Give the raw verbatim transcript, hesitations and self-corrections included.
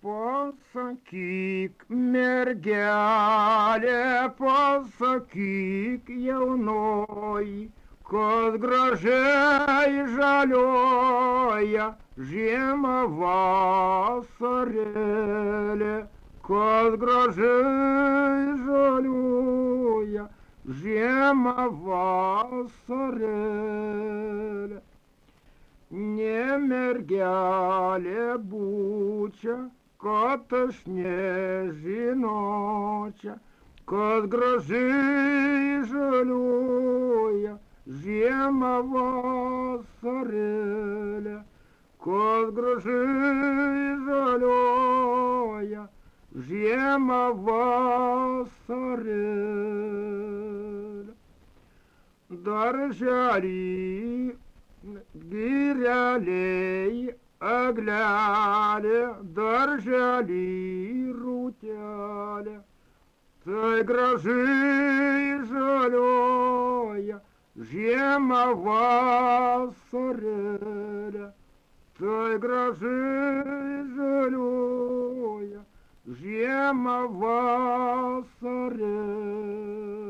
pasakyk, mergelė, pasakyk jaunoji, kad gražiai žalioja žiema vasarėlė, kad gražiai žalioja žiema vasarėlė. Ne mergelė būčia, kad aš nežinočia, kad gražiai žaliuoja žiema vasarėlė, kad gražiai žaliuoja žiema vasarėlė. Daržely gireliai eglelė, daržely rūtelė, tai gražiai žalioja žiema vasarėlė, tai gražiai žalioja žiema vasarėlė.